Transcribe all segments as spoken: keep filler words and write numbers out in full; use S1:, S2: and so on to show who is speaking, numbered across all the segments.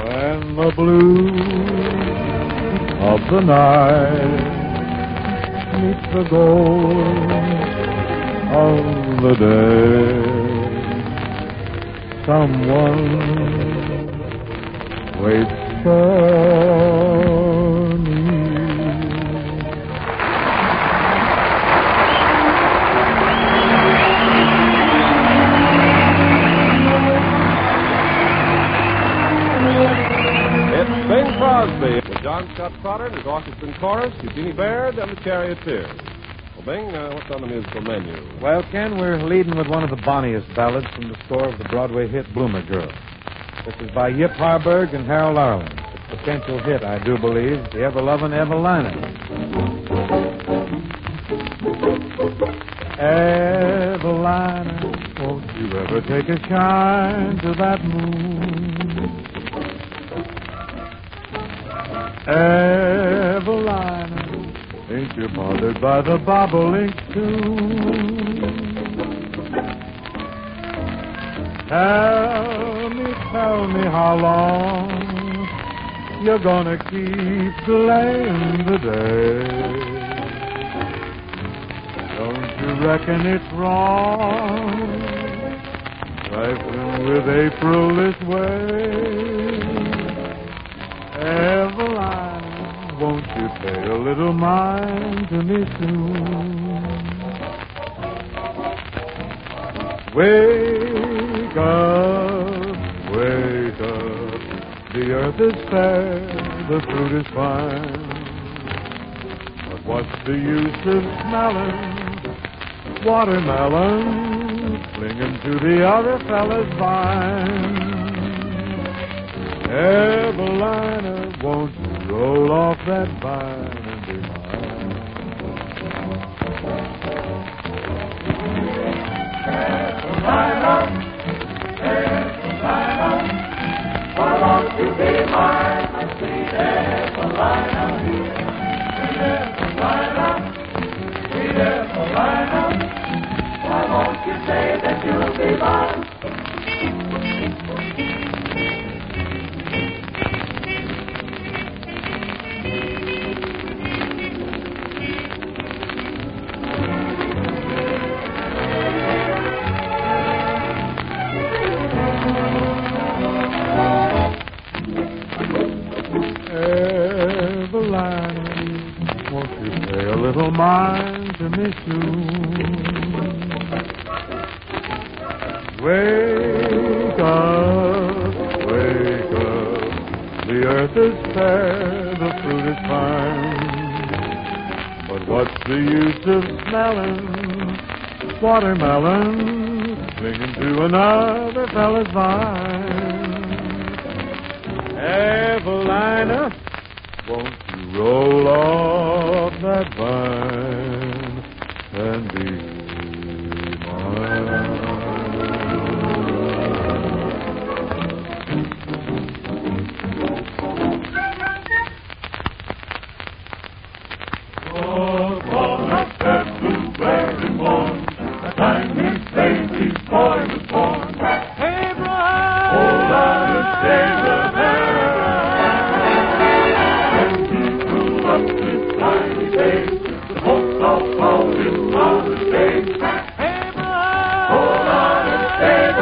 S1: And the blue of the night meets the gold of the day. Someone waits for me.
S2: It's Bing Crosby with John Scott Trotter and his orchestra and chorus, Eugenie Baird and the Charioteers. Well, Bing, uh, what's on the musical menu?
S1: Well, Ken, we're leading with one of the bonniest ballads from the score of the Broadway hit Bloomer Girl. This is by Yip Harburg and Harold Arlen. It's a potential hit, I do believe, the ever-loving Evelina. Evelina, won't you ever take a shine to that moon? Evelina, ain't you bothered by the bobolink tune? Tell me, tell me how long you're gonna keep delaying the day. Don't you reckon it's wrong trifling with April this way? Evelina, won't you pay a little mind to me soon? Wake up, wake up, the earth is fair, the fruit is fine. But what's the use of smelling watermelon clinging to the other fella's vine? Evelina, won't you roll off that vine and be mine?
S3: Evelina, Evelina, why won't you be mine, my sweet Evelina? Sweet Evelina, sweet Evelina, why won't you say that you'll be mine?
S1: Won't you pay a little mind to me soon? Wake up, wake up, the earth is fair, the fruit is fine. But what's the use of smelling watermelon clinging to another fella's vine? Evelina, won't you roll off that vine and be mine?
S3: Oh, on that February morn, the time his baby's boy was born.
S1: Abraham!
S3: Oh, that is Abraham. The folks all called him Father's Day.
S1: Abraham!
S3: Oh, honest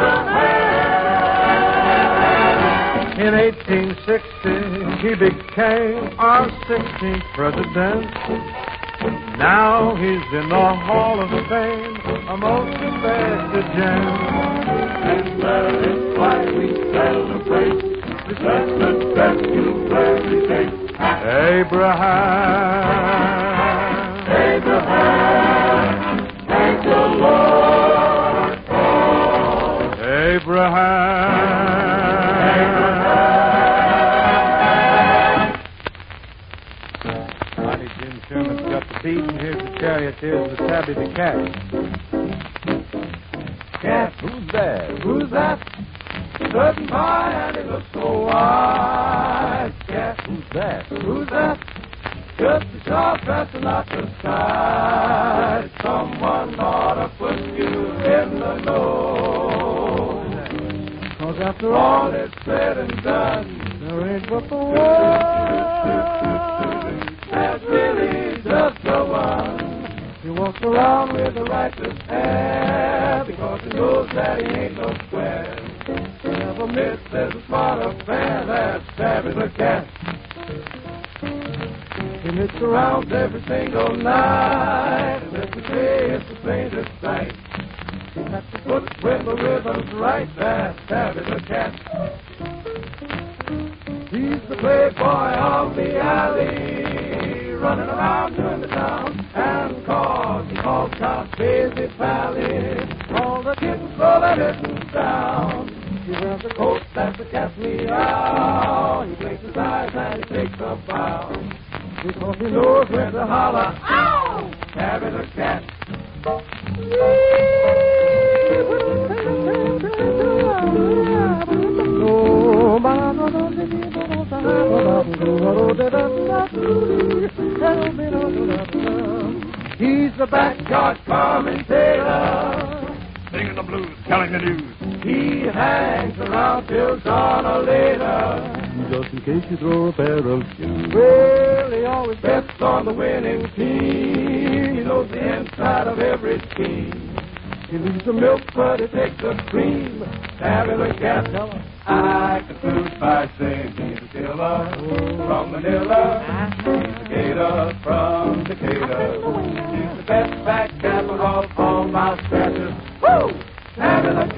S3: Abraham!
S1: In eighteen sixty, he became our sixteenth president. Now he's in the Hall of Fame, a most respected gem.
S3: And that is why we celebrate this blessed February day.
S1: Abraham,
S3: Abraham, thank the Lord for
S1: Abraham.
S3: Abraham.
S1: Mighty Jim Sherman's got the beat, and here's the Charioteers with Tabby the Cat.
S2: Cat, who's that?
S3: Who's that? Certain pie, and he looks so wise. Cat,
S2: Who's that?
S3: who's that? Just a sharp dress and not the side. Someone ought to put you in the know.
S1: Cause that
S3: after all is said and done,
S1: there ain't but the one
S3: that's really just the one.
S1: He walks
S3: Around with a righteous air, because he knows that he ain't no square. Never miss, there's a smart affair, that's Tabby the cat. He knits around every single night, and let me say it's the faintest sight. He has to put when the rhythm's right, that's Tabby the cat. He's the playboy of the alley, running around doing the town, and cause he calls Count Basie Pally. All the kittens throw their mittens down. He wears a coat that's a cat's meow. He blinks his eyes and he takes a bow, because he knows when to holler, ow! Tabby the cat. He's the backyard commentator,
S1: singing the blues, telling the news.
S3: he hangs around till dawn or later,
S1: Just in case you throw a pair of shoes.
S3: well, he always bets on the winning team. He knows the inside of every scheme. He leaves the milk, but he takes the cream. Tabby the cat, I conclude by saying he's a killer from Manila. He's a gator from Decatur. He's the best fat cat with all, all mouse scratches. Woo! Tabby the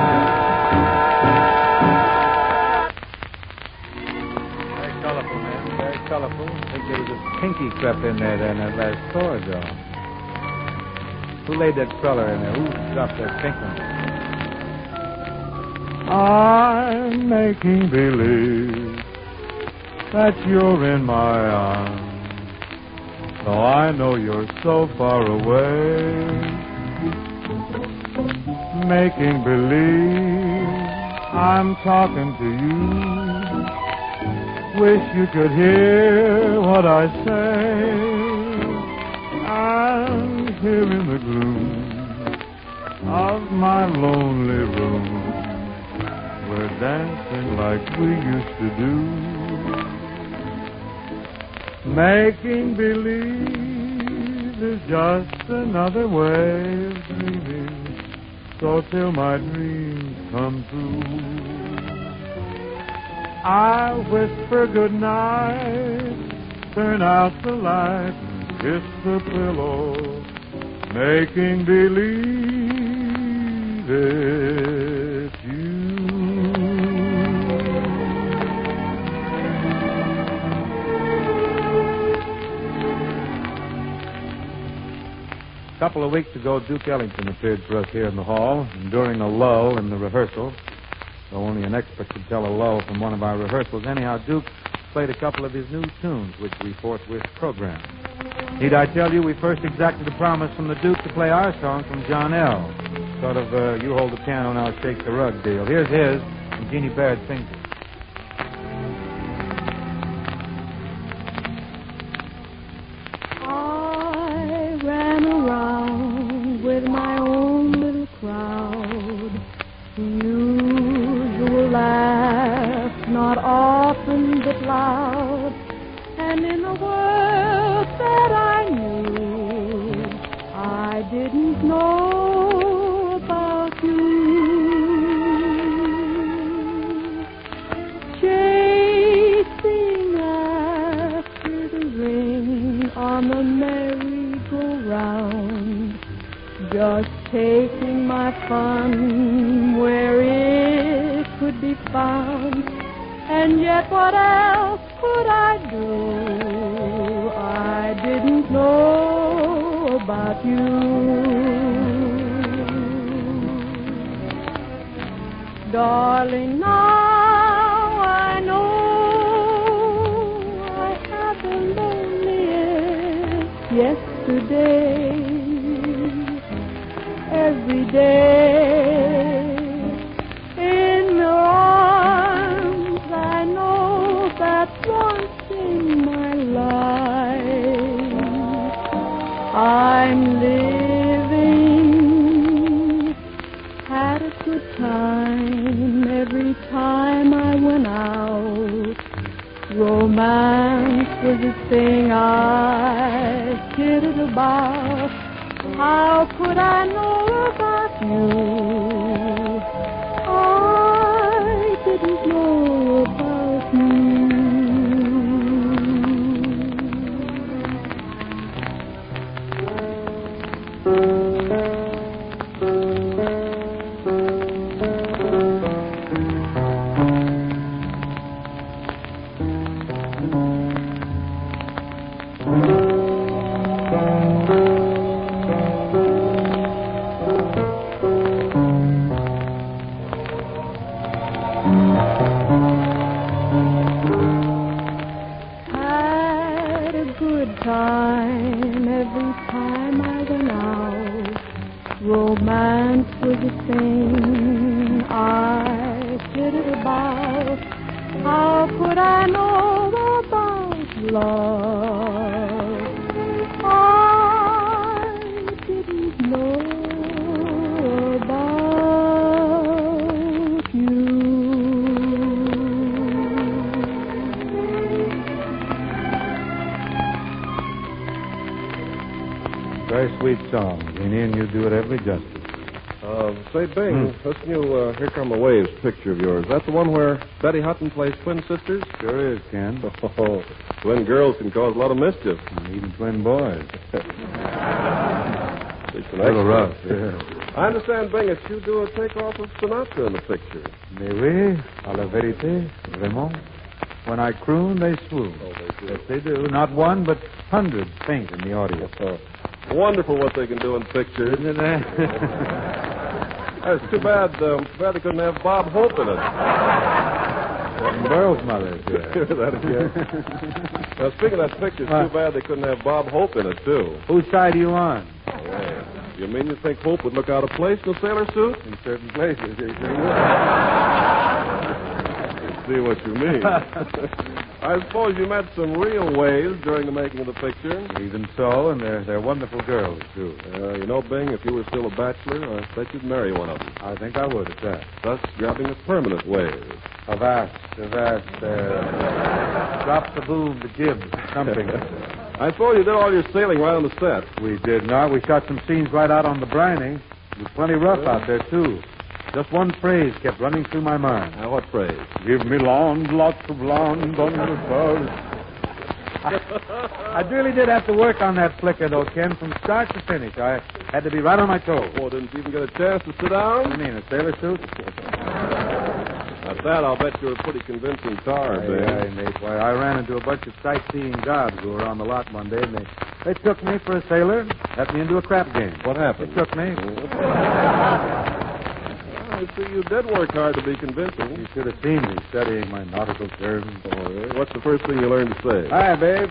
S3: cat!
S4: Very colorful, man. Very colorful. I think there was a pinky crept in there then that last corridor. Who laid that cruller in there? Who dropped that pink one?
S1: I'm making believe that you're in my arms, though I know you're so far away. Making believe I'm talking to you. Wish you could hear what I say. I'm here in the gloom of my lonely room. We're dancing like we used to do. Making believe is just another way of dreaming. So till my dreams come true, I'll whisper goodnight, turn out the light, and kiss the pillow, making believe it's you.
S4: A couple of weeks ago, Duke Ellington appeared for us here in the hall, and during a lull in the rehearsal, though only an expert could tell a lull from one of our rehearsals. Anyhow, Duke played a couple of his new tunes, which we forthwith programmed. Need I tell you, we first exacted a promise from the Duke to play our song from John L. Sort of uh, you hold the piano and I'll shake the rug deal. Here's his, and Jeannie Baird sings it.
S5: I ran around with my own little crowd. The usual laugh, not often but loud. And in a world that I knew, I didn't know about you. Chasing after the ring on the merry-go-round, just taking my fun where it could be found. And yet what else could I do? I didn't know about you. Darling, now I know I had the loneliest yesterday. Every day in your arms, I know that once in my life I'm living. Had a good time every time Romance was a thing I kidded about. How could I know about you? I didn't know about you. Had a good time every time I went out. Romance was a thing I kidded about. How could I know about love? I didn't know about you.
S4: Very sweet song, Jeannie, and you do it every justice.
S2: Uh, say, Bing, listen to uh, Here Come the Waves picture of yours. That's the one where Betty Hutton plays twin sisters?
S4: Sure is, Ken.
S2: Oh, twin girls can cause a lot of mischief.
S4: And even twin boys.
S2: It's
S4: A little rough, yeah.
S2: I understand, Bing, that you do a takeoff of Sinatra in the picture.
S4: Mais oui, à la vérité, vraiment. When I croon, they swoon.
S2: Oh, they do.
S4: Yes, they do. Not one, but hundreds faint in the audience.
S2: Uh, wonderful what they can do in pictures.
S4: Isn't it?
S2: It's too bad, um, too bad they couldn't have Bob Hope in it.
S4: Burl's mother. Yeah.
S2: That is, yeah. Now, speaking of that picture, it's too bad they couldn't have Bob Hope in it, too.
S4: Whose side are you on?
S2: Yeah. You mean you think Hope would look out of place in a sailor suit?
S4: In certain places, you see.
S2: See what you mean. I suppose you met some real waves during the making of the picture.
S4: Even so, and they're, they're wonderful girls, too.
S2: Uh, you know, Bing, if you were still a bachelor, I bet you'd marry one of them.
S4: I think I would at that.
S2: Thus, grabbing a permanent wave.
S4: Avast, avast, uh, drop the boom, the jib, something.
S2: I suppose you did all your sailing right on the set.
S4: We did not. We shot some scenes right out on the briny. It was plenty rough out there, too. Just one phrase kept running through my mind.
S2: Now, what phrase?
S4: Give me blonde, lots of blonde on the buzz. I, I really did have to work on that flicker, though, Ken, from start to finish. I had to be right on my toes.
S2: Oh, didn't you even get a chance to sit
S4: What do
S2: down?
S4: you mean, a sailor suit?
S2: At that, I'll bet you're a pretty convincing tar, Bing.
S4: Aye, aye, mate. Why, I ran into a bunch of sightseeing gobs who were on the lot one day, and they, they took me for a sailor, let me into a crap game.
S2: What happened?
S4: They took me.
S2: I see you did work hard to be convincing.
S4: You should have seen me studying my nautical terms.
S2: Oh, yeah? What's the first thing you learned to say?
S4: Hi, babe.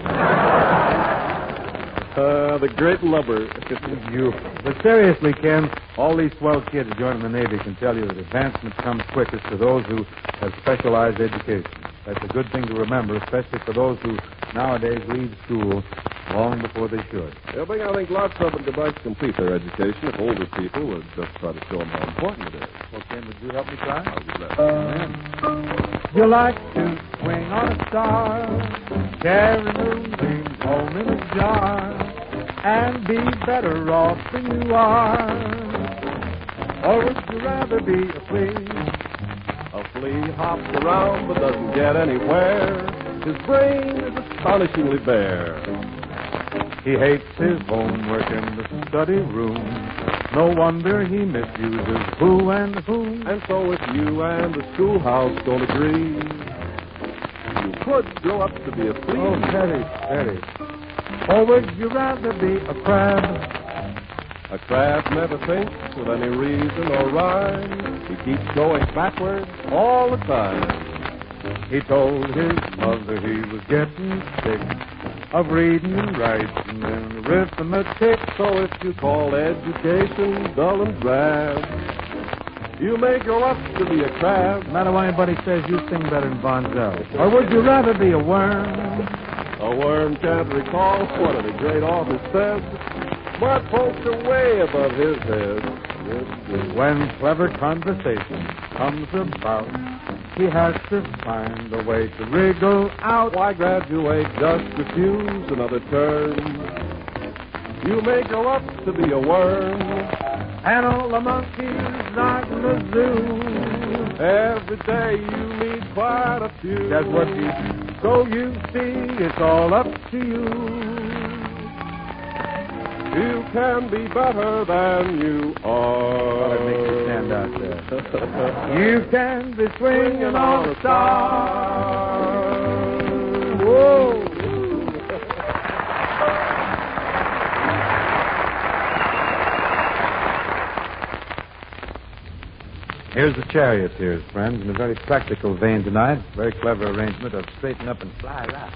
S2: Uh, the great lubber.
S4: You. But seriously, Ken, all these swell kids joining the Navy can tell you that advancement comes quickest to those who have specialized education. That's a good thing to remember, especially for those who nowadays leave school long before they should.
S2: Yeah, Bing, I think lots of them could like to complete their education if older people would just try to show them how important it is.
S4: Well, Ken, would you help me try?
S2: I'll be glad.
S4: Amen. You like to swing on a star, carry moonbeams home in a jar, and be better off than you are? Or would you rather be a flea?
S2: A flea hops around but doesn't get anywhere. His brain is astonishingly bare.
S4: He hates his homework in the study room. No wonder he misuses who and whom.
S2: And so if you and the schoolhouse don't agree, you could grow up to be a flea.
S4: Oh, Teddy, Teddy. Or would you rather be a crab?
S2: A crab never thinks of any reason or rhyme. He keeps going backward all the time.
S4: He told his mother he was getting sick of reading and writing and arithmetic.
S2: So if you call education dull and drab, you may grow up to be a crab.
S4: No matter what anybody says, you sing better than Von Zell. Or would you rather be a worm?
S2: A worm can't recall what any great author said, but folks are way above his head. Yes, yes.
S4: When clever conversation comes about, he has to find a way to wriggle out.
S2: Why graduate, just refuse another turn. You may grow up to be a worm.
S4: And all the monkeys out in the zoo.
S2: Every day you meet quite a few.
S4: That's what you So you see, it's all up to you.
S2: You can be better than you are.
S4: Well, it makes you stand out there. You can be swinging on a star. Whoa. Here's the Charioteers, friends, in a very practical vein tonight. Very clever arrangement of straighten up and fly right.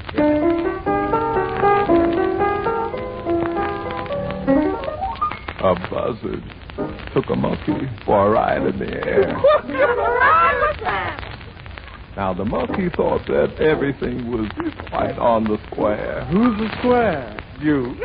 S6: A buzzard took a monkey for a ride in the air. Now, the monkey thought that everything was quite on the square.
S4: Who's the square? You.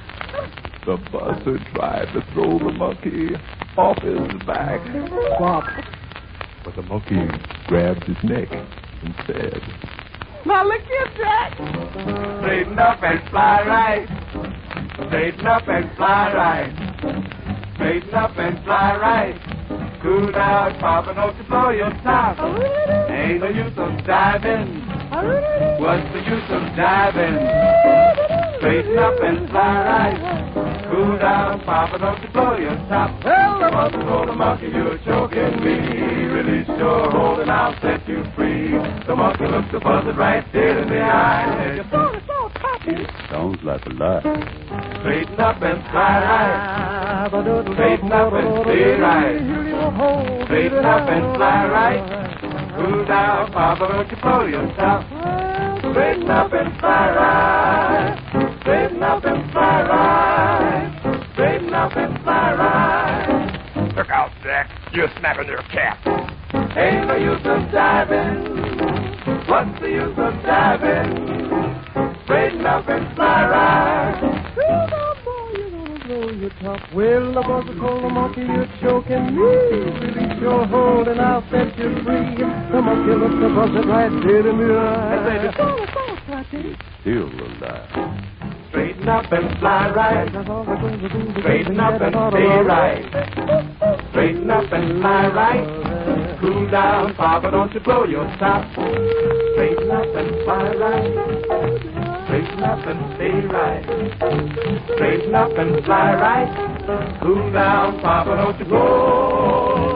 S6: The buzzard tried to throw the monkey off his back.
S4: Flop.
S6: But the monkey grabbed his neck and said,
S3: Now look here, Jack. Straighten up and fly right. Straighten up and fly right. Straighten up and fly right. Cool down, Papa, don't you blow your top. Ain't no use of diving. What's the use of diving? Straighten up and fly right. Cool down, Papa, don't you blow your top. Well, the monkey, oh, the monkey, you're choking me. Release your hold and I'll set you free. The monkey looks the buzzard right dead in the eye. You thought it's all copy.
S6: It sounds like a lie.
S3: Straighten up and fly right. Straighten up and stay right. Straighten up and fly right. Cool down, Papa, don't you blow your top. Straighten up and fly right. Straighten up and fly right. Straighten up and fly right.
S6: Look out, Jack. You're snapping your cap.
S3: Ain't no use of diving. What's the use of diving? Straighten up and fly right. Well, now, boy, you're gonna blow your top. Well, the buzzer called the monkey, you're choking me. Release your hold and I'll set you free. The monkey looked the buzzard right dead in the eye. I said, it's all, it's all, Scotty.
S6: Still alive.
S3: Straighten up and fly right. Straighten up and stay right. Straighten up and fly right. Cool down, Papa, don't you blow your top. Straighten up and fly right. Straighten up and stay right. Straighten up and fly right. Cool down, Papa, don't you blow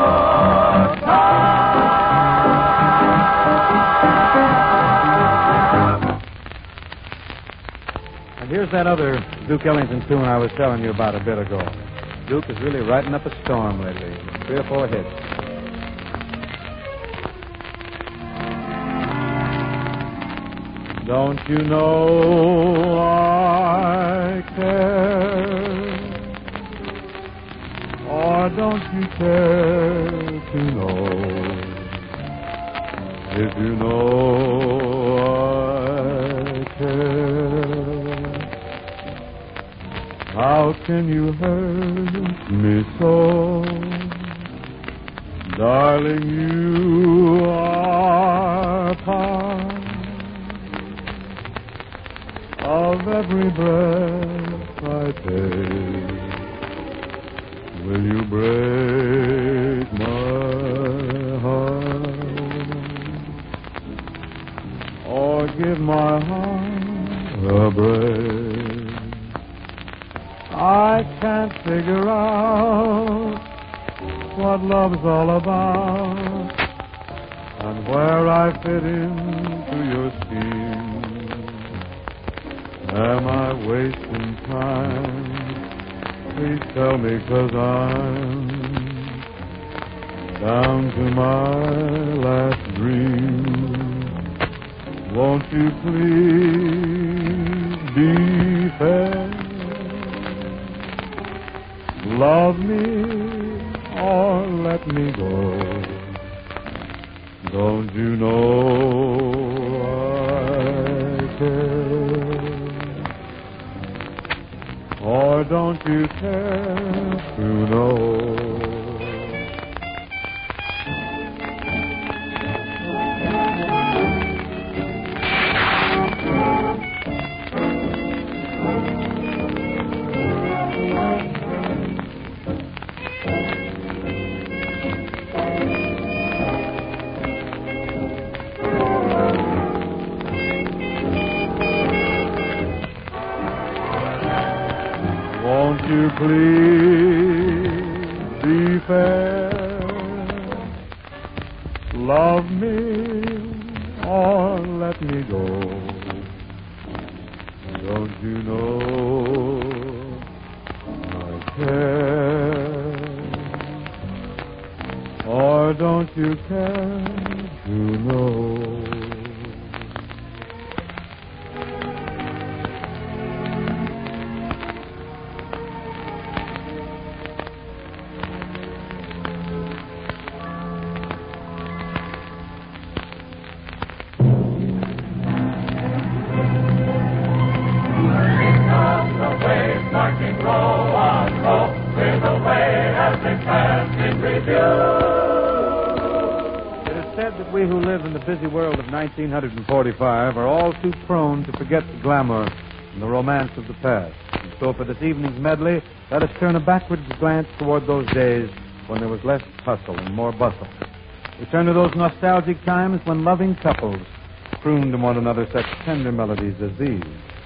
S3: your top.
S4: Here's that other Duke Ellington tune I was telling you about a bit ago. Duke is really writing up a storm lately. Three or four hits. Don't you know I care? Or don't you care to know? If you know I care, how can you hurt me so? Darling, you are part of every breath I take. Will you break my heart or give my heart a break? I can't figure out what love's all about and where I fit into your scheme. Am I wasting time? Please tell me, 'cause I'm down to my last dream. Won't you please be fair? Love me or let me go. Don't you know I care? Or don't you care to know?
S1: you please be fair? Love me or let me go. Don't you know I care? Or don't you care to know?
S4: We who live in the busy world of nineteen forty-five are all too prone to forget the glamour and the romance of the past. And so for this evening's medley, let us turn a backwards glance toward those days when there was less hustle and more bustle. We turn to those nostalgic times when loving couples crooned to one another such tender melodies as these.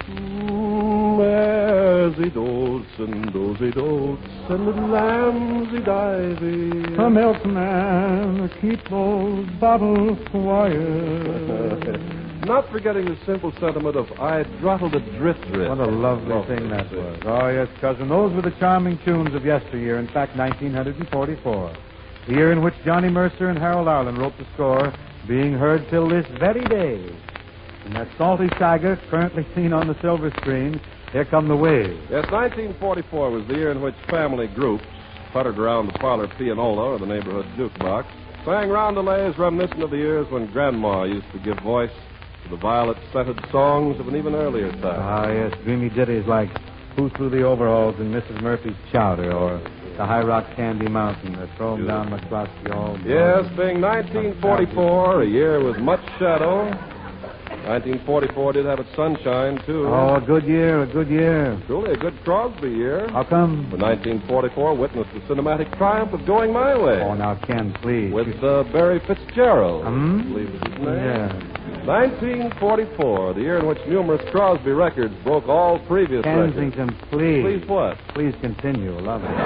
S2: Maresy dotes and dozy dotes and little lambsy divey.
S1: The milkman, keep those bottles quiet.
S2: Not forgetting the simple sentiment of I throttled a drift drift.
S4: What a lovely, lovely thing that was. Oh, yes, cousin. Those were the charming tunes of yesteryear. In fact, nineteen forty-four. The year in which Johnny Mercer and Harold Arlen wrote the score, being heard till this very day. In that salty saga currently seen on the silver screen, Here Come the Waves.
S2: Yes, nineteen forty-four was the year in which family groups puttered around the parlor pianola or the neighborhood jukebox, sang roundelays reminiscent of the years when Grandma used to give voice to the violet-scented songs of an even earlier time.
S4: Ah, yes, dreamy ditties like Who Threw the Overalls in Missus Murphy's Chowder, or The High Rock Candy Mountain, or Throw 'em Down McCloskey All
S2: Yes, being nineteen forty-four, a year with much shadow. nineteen forty-four did have its sunshine, too.
S4: Oh, a good year, a good year.
S2: Truly a good Crosby year.
S4: How come?
S2: For nineteen forty-four witnessed the cinematic triumph of Going My Way.
S4: Oh, now, Ken, please.
S2: With uh, Barry Fitzgerald.
S4: Hmm?
S2: I believe is his name.
S4: Yeah.
S2: nineteen forty-four, the year in which numerous Crosby records broke all previous
S4: Kensington,
S2: records.
S4: please.
S2: Please what?
S4: Please continue. Love it.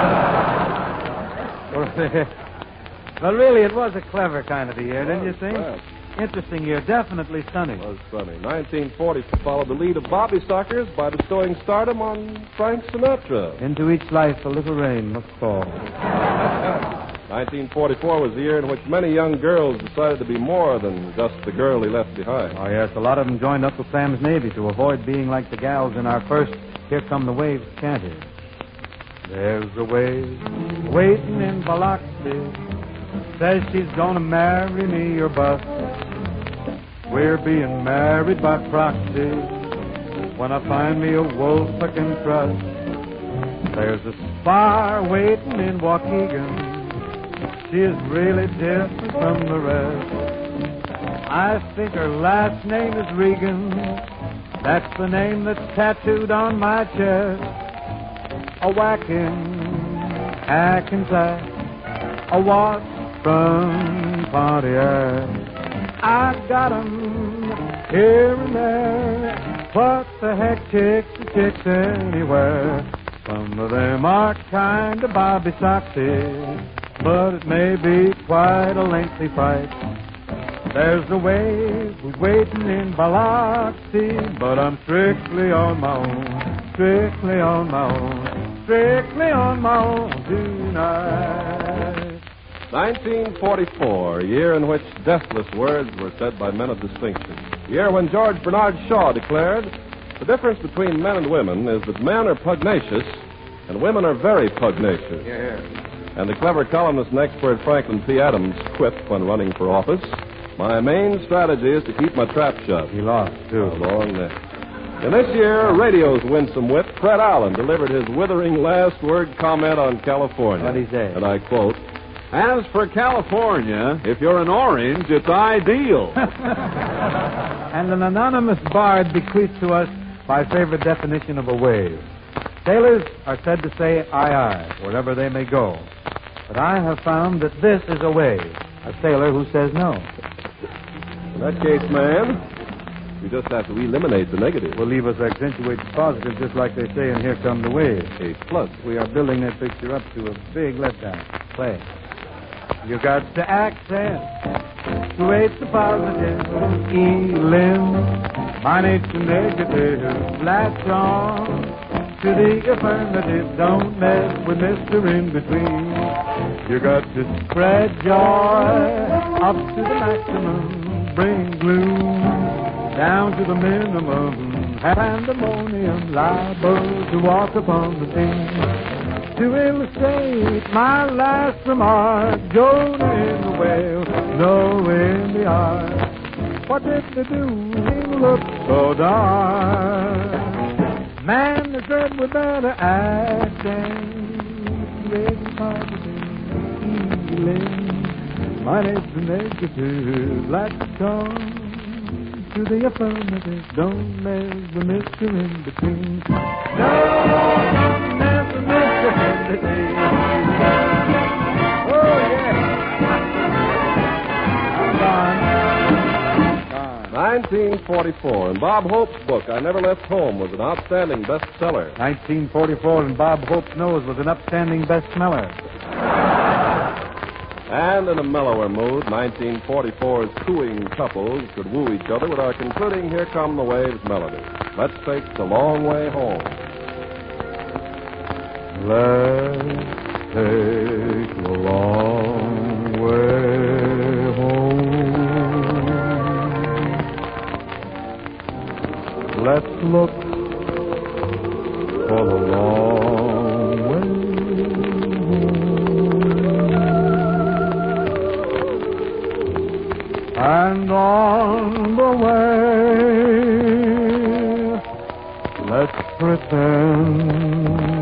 S4: Well, really, it was a clever kind of a year, didn't you think?
S2: Right.
S4: Interesting year. Definitely stunning.
S2: It was funny. nineteen forty followed the lead of Bobby Sockers by bestowing stardom on Frank Sinatra.
S4: Into each life a little rain must fall.
S2: nineteen forty-four was the year in which many young girls decided to be more than just the girl he left behind.
S4: Oh, yes, a lot of them joined up with Sam's Navy to avoid being like the gals in our first Here Come the Waves canty. There's a wave waiting in Biloxi. Says she's gonna marry me or bust. We're being married by proxy. When I find me a wolf I can trust. There's a spar waiting in Waukegan. She is really different from the rest. I think her last name is Regan. That's the name that's tattooed on my chest. A whacking, Hackensack, a watch from Pontiac. I got 'em here and there. What the heck, chicks are chicks anywhere. Some of them are kind of Bobby Soxy, but it may be quite a lengthy fight. There's a wave who's waiting in Biloxi, but I'm strictly on my own, strictly on my own, strictly on my own tonight.
S2: nineteen forty-four, a year in which deathless words were said by men of distinction. A year when George Bernard Shaw declared, the difference between men and women is that men are pugnacious and women are very pugnacious.
S4: Yeah.
S2: And the clever columnist and expert Franklin P. Adams quipped when running for office, my main strategy is to keep my trap shut.
S4: He lost, too.
S2: A long neck. In this year, radio's winsome wit, Fred Allen, delivered his withering last word comment on California.
S4: What'd he say?
S2: And I quote,
S6: As for California, if you're an orange, it's ideal.
S4: And an anonymous bard bequeathed to us my favorite definition of a wave. Sailors are said to say aye aye, wherever they may go. But I have found that this is a wave, a sailor who says no.
S2: in that case, man, We just have to eliminate the negative.
S4: Will leave us accentuate the positive, just like they say in Here Come the Waves.
S2: A plus.
S4: We are building that picture up to a big letdown. Play. You got to accent, create the positive, elim, minus the negative, latch on to the affirmative, don't mess with Mister In Between. You got to spread joy up to the maximum, bring gloom down to the minimum, pandemonium liable to walk upon the scene. To illustrate my last remark, Jonah in the whale, Noah in the ark. What did they do? They look so dark. Man, they said we better act and create positive healing. Minus the negative, like come to the affirmative. Don't mess the Mister In Between. Don't mess the Mister In Between. Oh, yeah. I'm gone.
S2: nineteen forty-four, and Bob Hope's book, I Never Left Home, was an outstanding bestseller.
S4: nineteen forty-four, and Bob Hope's Nose was an upstanding bestseller.
S2: And in a mellower mood, nineteen forty-four's cooing couples could woo each other with our concluding Here Come the Waves melody. Let's take the long way home.
S1: Let's take the long way home. Let's look for the long way home. And on the way, let's pretend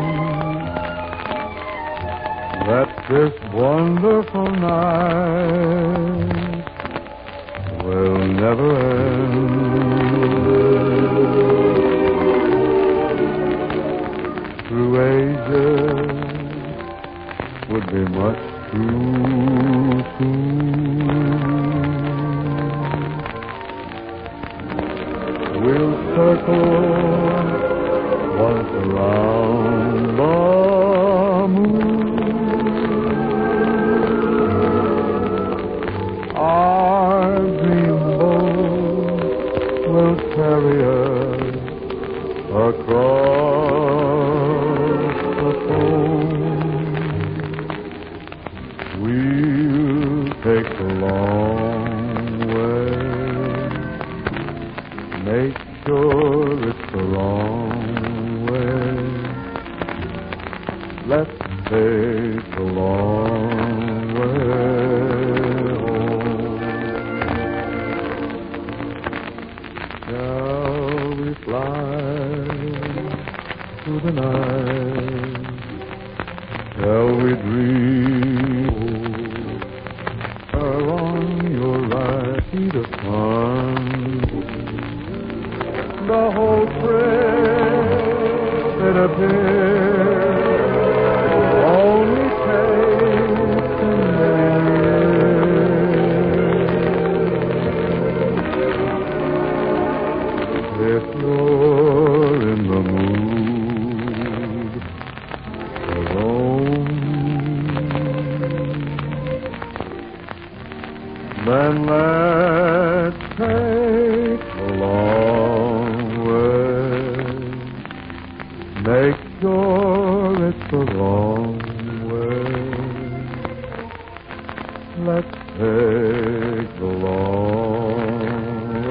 S1: that this wonderful night will never end. Through ages would be much too soon. We'll circle once around the moon. Our dreamboat will carry us across the foam. We'll take the long way. Make sure it's the wrong way. Let's take the long way home. Shall we fly through the night? Shall we dream? Are on your right feet of fun? The whole trip it appears only takes a minute. If you're in the mood for roam, then let's take the long way. Make sure it's the long way. Let's take the long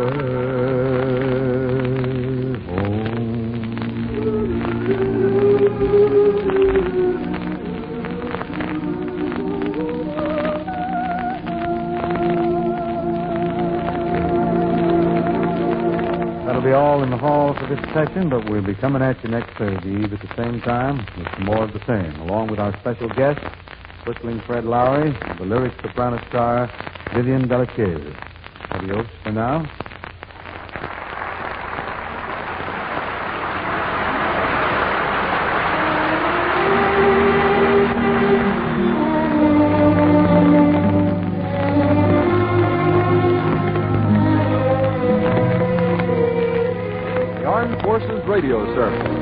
S1: way home.
S4: That'll be all in the hall for this session, but we'll be coming at you next Thursday Eve at the same time with some more of the same, along with our special guest, whistling Fred Lowry, the lyric soprano star, Vivian Delacase. Adios for now.
S2: Radio Service.